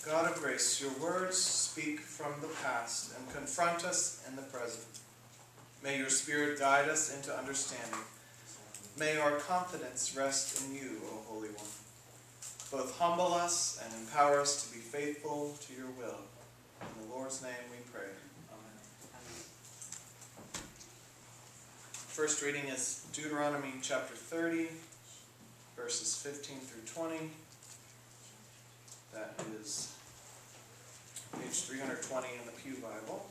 God of grace, your words speak from the past and confront us in the present. May your Spirit guide us into understanding. May our confidence rest in you, O Holy One. Both humble us and empower us to be faithful to your will. In the Lord's name we pray. Amen. First reading is Deuteronomy chapter 30, verses 15 through 20. That is page 320 in the Pew Bible.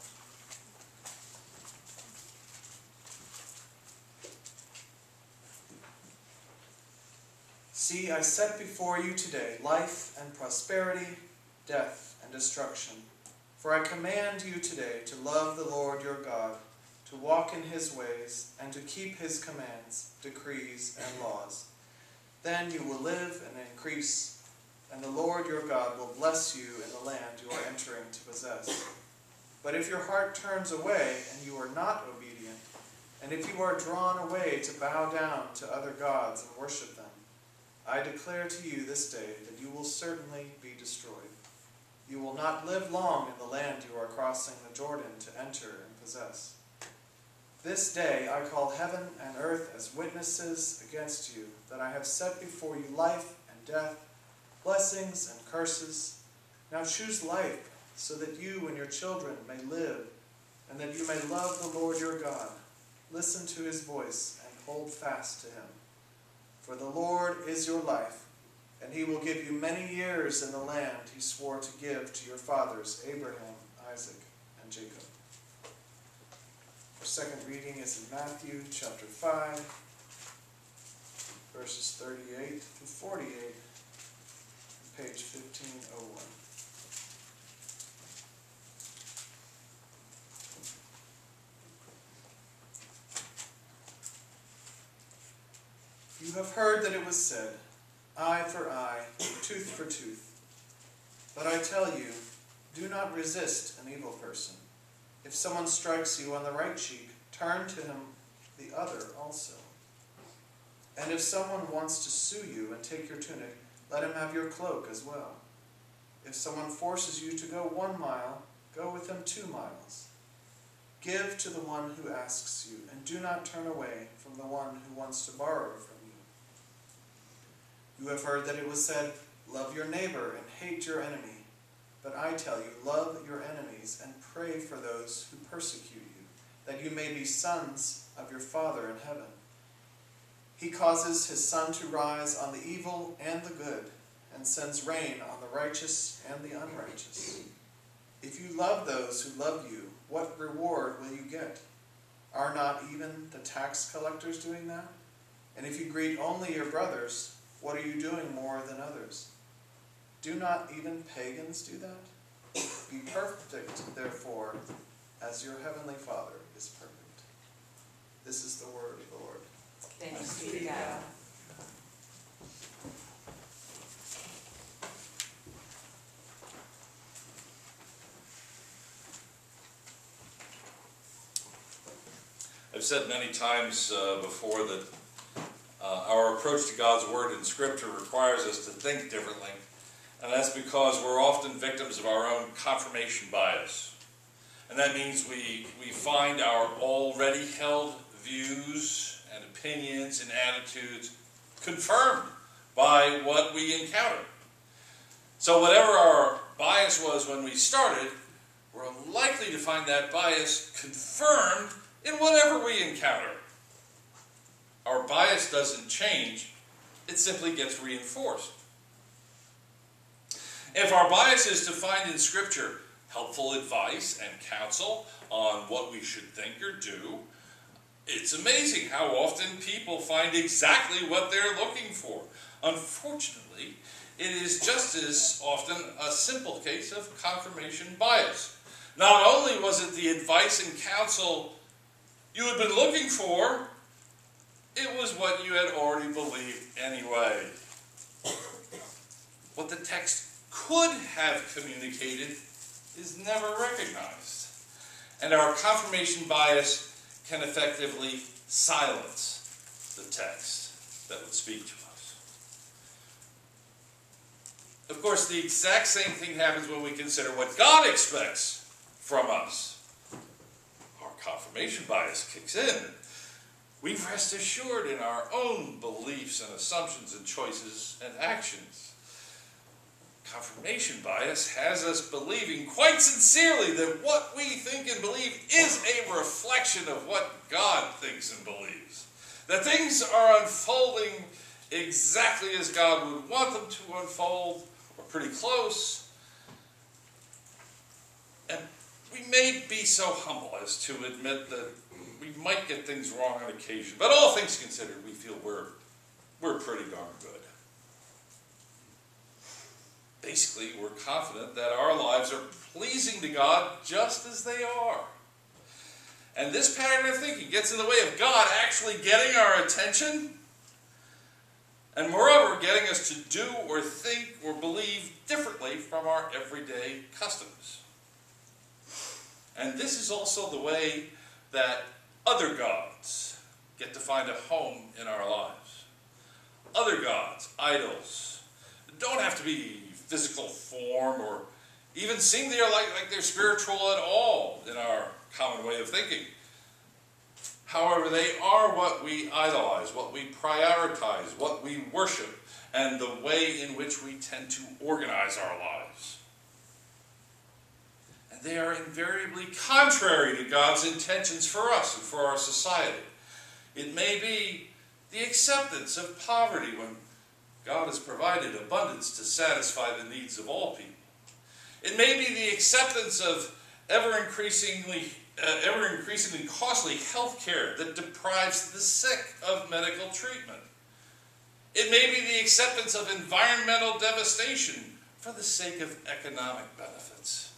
See, I set before you today life and prosperity, death and destruction. For I command you today to love the Lord your God, to walk in his ways, and to keep his commands, decrees, and laws. Then you will live and increase, and the Lord your God will bless you in the land you are entering to possess. But if your heart turns away and you are not obedient, and if you are drawn away to bow down to other gods and worship them, I declare to you this day that you will certainly be destroyed. You will not live long in the land you are crossing the Jordan to enter and possess. This day I call heaven and earth as witnesses against you, that I have set before you life and death, blessings and curses. Now choose life, so that you and your children may live, and that you may love the Lord your God. Listen to his voice and hold fast to him. For the Lord is your life, and he will give you many years in the land he swore to give to your fathers, Abraham, Isaac, and Jacob. Our second reading is in Matthew chapter 5, verses 38 to 48, page 1501. You have heard that it was said, eye for eye, tooth for tooth. But I tell you, do not resist an evil person. If someone strikes you on the right cheek, turn to him the other also. And if someone wants to sue you and take your tunic, let him have your cloak as well. If someone forces you to go 1 mile, go with him 2 miles. Give to the one who asks you, and do not turn away from the one who wants to borrow from you. You have heard that it was said, love your neighbor and hate your enemy. But I tell you, love your enemies and pray for those who persecute you, that you may be sons of your Father in heaven. He causes his sun to rise on the evil and the good, and sends rain on the righteous and the unrighteous. If you love those who love you, what reward will you get? Are not even the tax collectors doing that? And if you greet only your brothers, what are you doing more than others? Do not even pagans do that? Be perfect, therefore, as your heavenly Father is perfect. This is the word of the Lord. Thanks be to God. I've said many times before that our approach to God's Word in Scripture requires us to think differently, and that's because we're often victims of our own confirmation bias. And that means we find our already held views and opinions and attitudes confirmed by what we encounter. So whatever our bias was when we started, we're likely to find that bias confirmed in whatever we encounter. Our bias doesn't change, it simply gets reinforced. If our bias is to find in Scripture helpful advice and counsel on what we should think or do, it's amazing how often people find exactly what they're looking for. Unfortunately, it is just as often a simple case of confirmation bias. Not only was it the advice and counsel you had been looking for, it was what you had already believed anyway. What the text could have communicated is never recognized. And our confirmation bias can effectively silence the text that would speak to us. Of course, the exact same thing happens when we consider what God expects from us. Our confirmation bias kicks in. We rest assured in our own beliefs and assumptions and choices and actions. Confirmation bias has us believing quite sincerely that what we think and believe is a reflection of what God thinks and believes. That things are unfolding exactly as God would want them to unfold, or pretty close. And we may be so humble as to admit that we might get things wrong on occasion, but all things considered, we feel we're pretty darn good. Basically, we're confident that our lives are pleasing to God just as they are. And this pattern of thinking gets in the way of God actually getting our attention, and moreover, getting us to do or think or believe differently from our everyday customs. And this is also the way that other gods get to find a home in our lives. Other gods, idols, don't have to be physical form or even seem like they're spiritual at all in our common way of thinking. However, they are what we idolize, what we prioritize, what we worship, and the way in which we tend to organize our lives. And they are invariably contrary to God's intentions for us and for our society. It may be the acceptance of poverty when God has provided abundance to satisfy the needs of all people. It may be the acceptance of ever-increasingly costly health care that deprives the sick of medical treatment. It may be the acceptance of environmental devastation for the sake of economic benefits.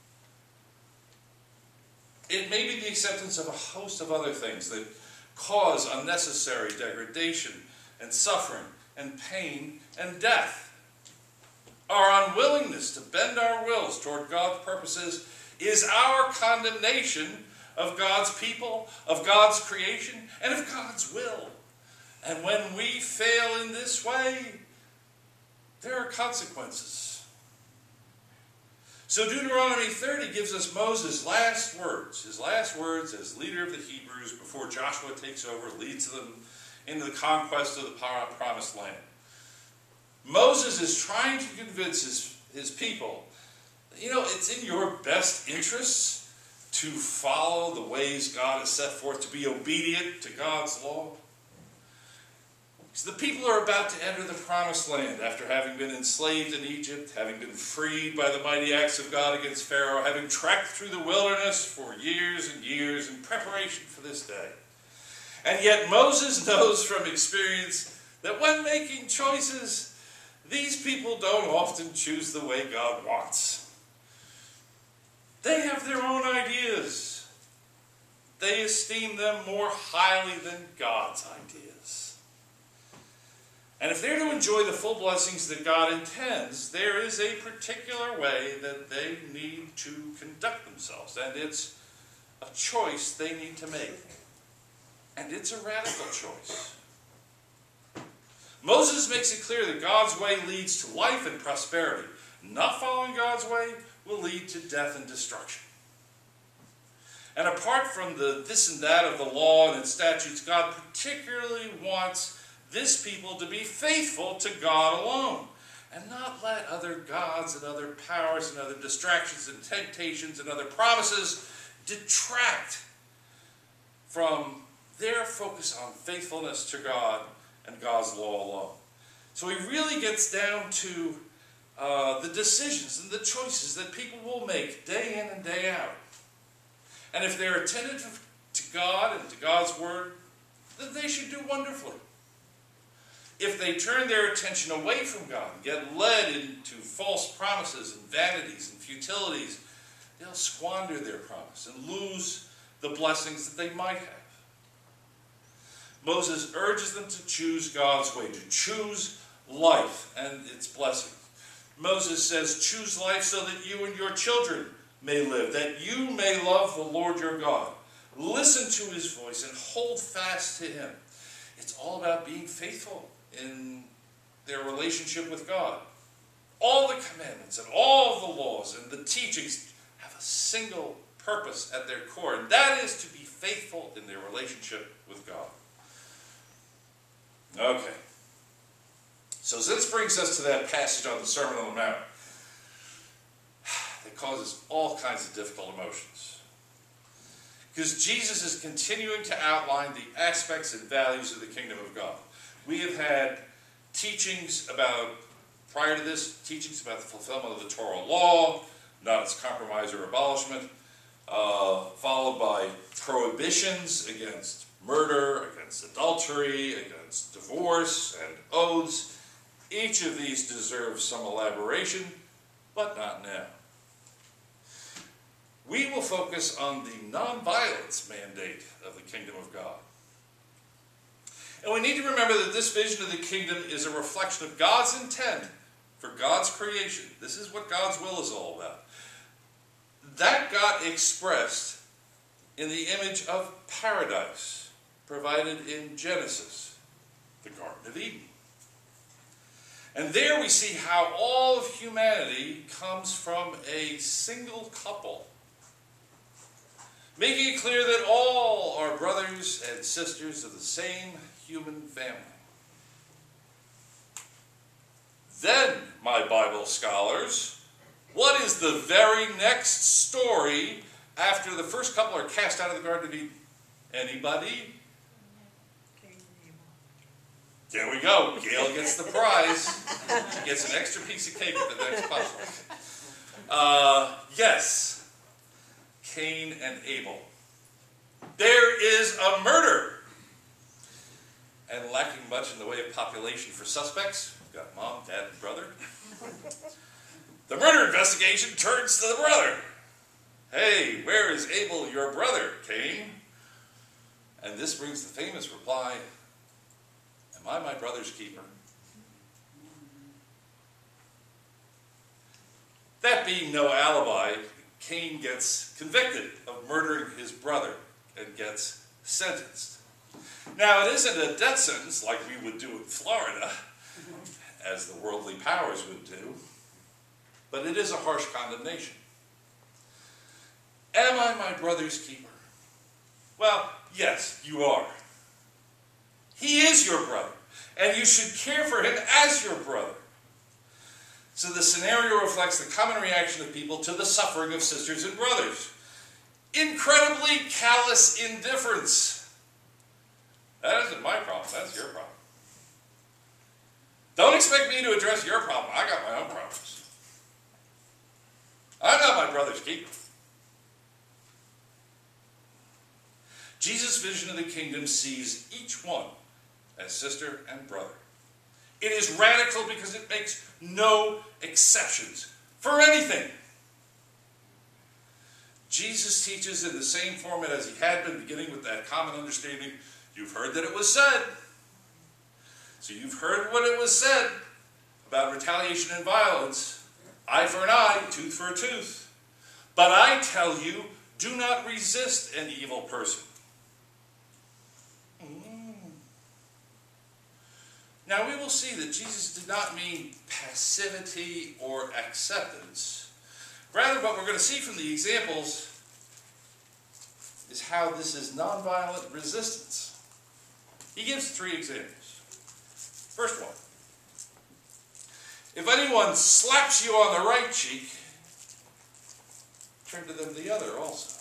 It may be the acceptance of a host of other things that cause unnecessary degradation and suffering and pain and death. Our unwillingness to bend our wills toward God's purposes is our condemnation of God's people, of God's creation, and of God's will. And when we fail in this way, there are consequences. So Deuteronomy 30 gives us Moses' last words, his last words as leader of the Hebrews before Joshua takes over, leads them into the conquest of the promised land. Moses is trying to convince his people, it's in your best interests to follow the ways God has set forth, to be obedient to God's law. So the people are about to enter the promised land after having been enslaved in Egypt, having been freed by the mighty acts of God against Pharaoh, having trekked through the wilderness for years and years in preparation for this day. And yet Moses knows from experience that when making choices, these people don't often choose the way God wants. They have their own ideas. They esteem them more highly than God's ideas. And if they're to enjoy the full blessings that God intends, there is a particular way that they need to conduct themselves. And it's a choice they need to make. And it's a radical choice. Moses makes it clear that God's way leads to life and prosperity. Not following God's way will lead to death and destruction. And apart from the this and that of the law and its statutes, God particularly wants this people to be faithful to God alone, and not let other gods and other powers and other distractions and temptations and other promises detract from their focus on faithfulness to God and God's law alone. So he really gets down to the decisions and the choices that people will make day in and day out. And if they're attentive to God and to God's word, then they should do wonderfully. If they turn their attention away from God and get led into false promises and vanities and futilities, they'll squander their promise and lose the blessings that they might have. Moses urges them to choose God's way, to choose life and its blessings. Moses says, choose life so that you and your children may live, that you may love the Lord your God. Listen to his voice and hold fast to him. It's all about being faithful in their relationship with God. all the commandments and all of the laws and the teachings have a single purpose at their core, and that is to be faithful in their relationship with God. Okay. So this brings us to that passage on the Sermon on the Mount that causes all kinds of difficult emotions. Because Jesus is continuing to outline the aspects and values of the kingdom of God. We have had teachings about, prior to this, teachings about the fulfillment of the Torah law, not its compromise or abolishment, followed by prohibitions against murder, against adultery, against divorce, and oaths. Each of these deserves some elaboration, but not now. We will focus on the non-violence mandate of the kingdom of God. And we need to remember that this vision of the kingdom is a reflection of God's intent for God's creation. This is what God's will is all about. That got expressed in the image of paradise provided in Genesis, the Garden of Eden. And there we see how all of humanity comes from a single couple, making it clear that all are brothers and sisters of the same human family. Then, my Bible scholars, what is the very next story after the first couple are cast out of the Garden of Eden? Anybody? There we go. Gail gets the prize. She gets an extra piece of cake at the next puzzle. Yes. Cain and Abel. There is a murder. And lacking much in the way of population for suspects, we've got mom, dad, and brother. The murder investigation turns to the brother. Hey, where is Abel, your brother, Cain? And this brings the famous reply, am I my brother's keeper? That being no alibi, Cain gets convicted of murdering his brother and gets sentenced. Now, it isn't a death sentence like we would do in Florida, as the worldly powers would do, but it is a harsh condemnation. Am I my brother's keeper? Well, yes, you are. He is your brother, and you should care for him as your brother. So the scenario reflects the common reaction of people to the suffering of sisters and brothers. Incredibly callous indifference. That isn't my problem, that's your problem. Don't expect me to address your problem. I got my own problems. I'm not my brother's keeper. Jesus' vision of the kingdom sees each one as sister and brother. It is radical because it makes no exceptions for anything. Jesus teaches in the same format as he had been, beginning with that common understanding. You've heard that it was said. So you've heard what it was said about retaliation and violence. Eye for an eye, tooth for a tooth. But I tell you, do not resist an evil person. Now we will see that Jesus did not mean passivity or acceptance. Rather, what we're going to see from the examples is how this is nonviolent resistance. He gives 3 examples. First one. If anyone slaps you on the right cheek, turn to them the other also.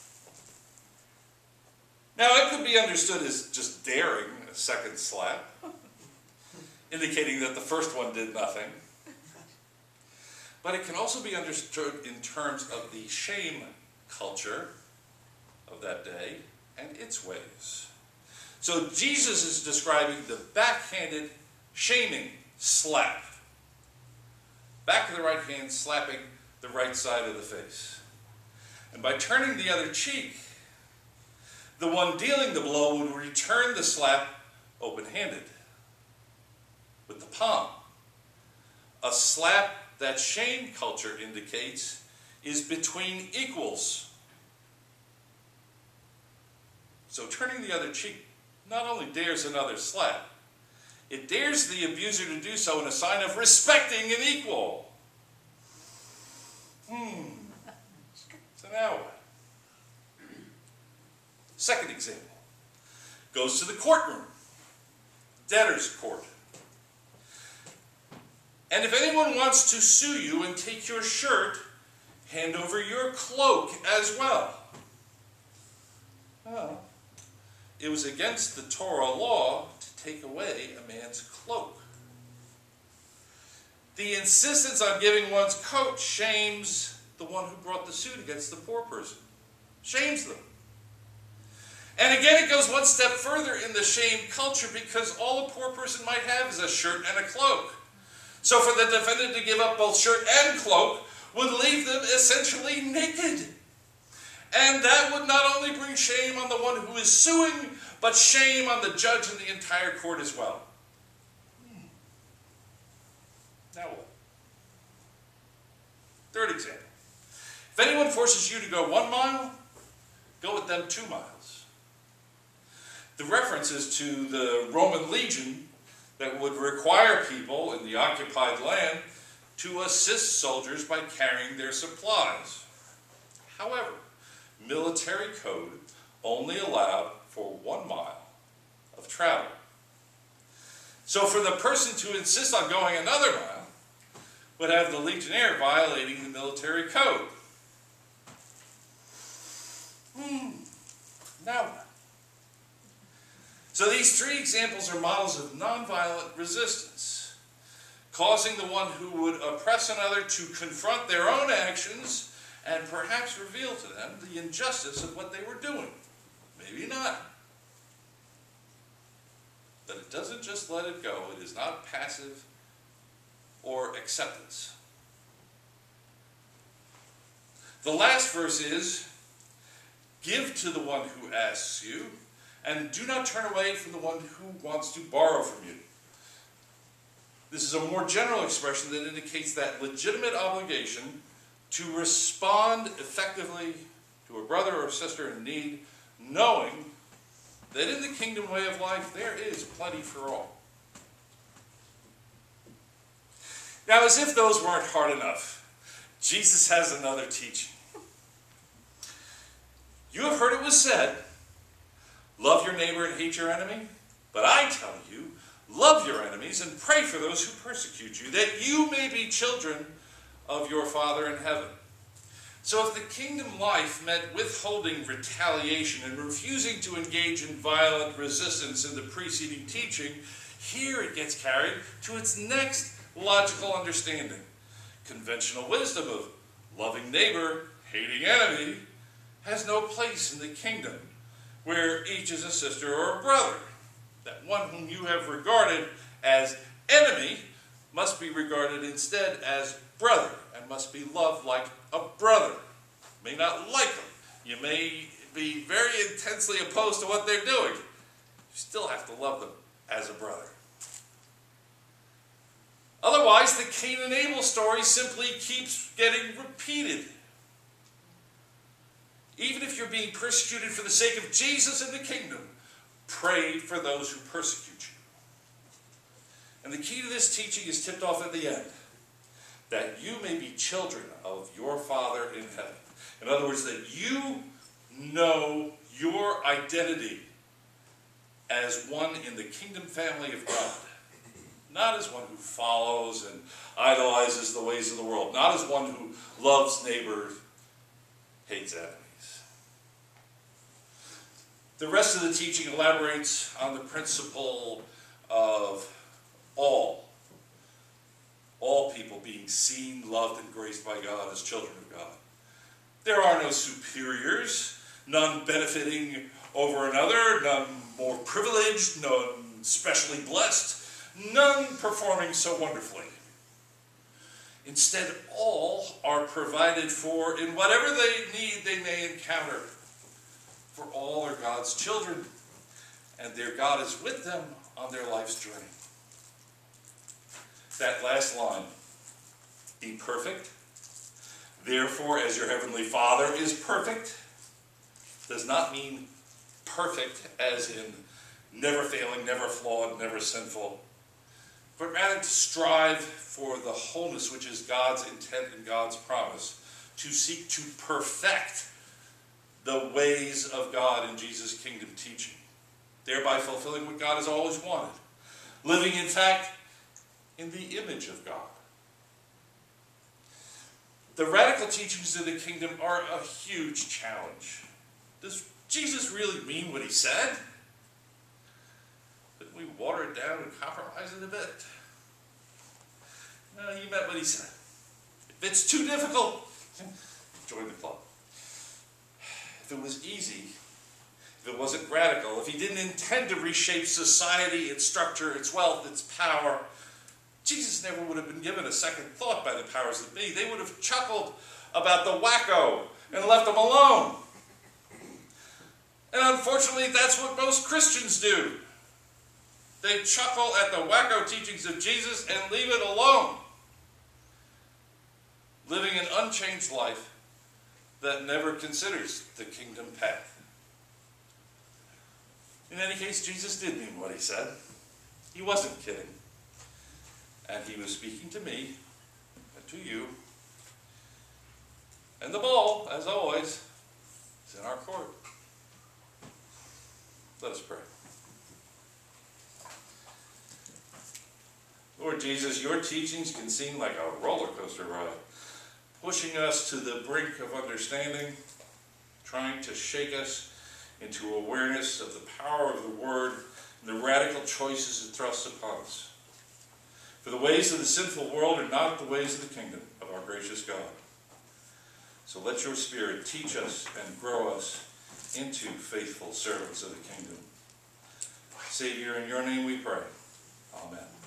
Now, it could be understood as just daring a second slap, indicating that the first one did nothing. But it can also be understood in terms of the shame culture of that day and its ways. So Jesus is describing the backhanded shaming slap. Back of the right hand slapping the right side of the face. And by turning the other cheek, the one dealing the blow would return the slap open-handed, with the palm. A slap that shame culture indicates is between equals. So turning the other cheek not only dares another slap, it dares the abuser to do so in a sign of respecting an equal. So now what? Second example. Goes to the courtroom. Debtor's court. And if anyone wants to sue you and take your shirt, hand over your cloak as well. Well, it was against the Torah law to take away a man's cloak. The insistence on giving one's coat shames the one who brought the suit against the poor person. Shames them. And again, it goes one step further in the shame culture, because all a poor person might have is a shirt and a cloak. So for the defendant to give up both shirt and cloak would leave them essentially naked. And that would not only bring shame on the one who is suing, but shame on the judge and the entire court as well. Now what? Third example. If anyone forces you to go 1 mile, go with them 2 miles. The reference is to the Roman legion that would require people in the occupied land to assist soldiers by carrying their supplies. However, military code only allowed for 1 mile of travel. So for the person to insist on going another mile would have the legionnaire violating the military code. Now what? So these 3 examples are models of nonviolent resistance, causing the one who would oppress another to confront their own actions and perhaps reveal to them the injustice of what they were doing. Maybe not. But it doesn't just let it go. It is not passive or acceptance. The last verse is, give to the one who asks you, and do not turn away from the one who wants to borrow from you. This is a more general expression that indicates that legitimate obligation to respond effectively to a brother or sister in need, knowing that in the kingdom way of life there is plenty for all. Now, as if those weren't hard enough, Jesus has another teaching. You have heard it was said, love your neighbor and hate your enemy. But I tell you, love your enemies and pray for those who persecute you, that you may be children of your Father in heaven. So if the kingdom life meant withholding retaliation and refusing to engage in violent resistance in the preceding teaching, here it gets carried to its next logical understanding. Conventional wisdom of loving neighbor, hating enemy, has no place in the kingdom where each is a sister or a brother. That one whom you have regarded as enemy must be regarded instead as brother and must be loved like a brother. You may not like them. You may be very intensely opposed to what they're doing. You still have to love them as a brother. Otherwise, the Cain and Abel story simply keeps getting repeated. Even if you're being persecuted for the sake of Jesus and the kingdom, pray for those who persecute you. And the key to this teaching is tipped off at the end, that you may be children of your Father in heaven. In other words, that you know your identity as one in the kingdom family of God. Not as one who follows and idolizes the ways of the world. Not as one who loves neighbor, hates enemies. The rest of the teaching elaborates on the principle of all people being seen, loved, and graced by God as children of God. There are no superiors, none benefiting over another, none more privileged, none specially blessed, none performing so wonderfully. Instead, all are provided for in whatever they may encounter. For all are God's children, and their God is with them on their life's journey. That last line, be perfect, therefore as your heavenly Father is perfect, does not mean perfect as in never failing, never flawed, never sinful, but rather to strive for the wholeness which is God's intent and God's promise, to seek to perfect the ways of God in Jesus' kingdom teaching, thereby fulfilling what God has always wanted, living, in fact, in the image of God. The radical teachings of the kingdom are a huge challenge. Does Jesus really mean what he said? Didn't we water it down and compromise it a bit? No, he meant what he said. If it's too difficult, join the club. If it was easy, if it wasn't radical, if he didn't intend to reshape society, its structure, its wealth, its power, Jesus never would have been given a second thought by the powers that be. They would have chuckled about the wacko and left him alone. And unfortunately, that's what most Christians do. They chuckle at the wacko teachings of Jesus and leave it alone, living an unchanged life that never considers the kingdom path. In any case, Jesus did mean what he said. He wasn't kidding. And he was speaking to me and to you. And the ball, as always, is in our court. Let us pray. Lord Jesus, your teachings can seem like a roller coaster ride, pushing us to the brink of understanding, trying to shake us into awareness of the power of the Word and the radical choices it thrusts upon us. For the ways of the sinful world are not the ways of the kingdom of our gracious God. So let your Spirit teach us and grow us into faithful servants of the kingdom. Savior, in your name we pray. Amen.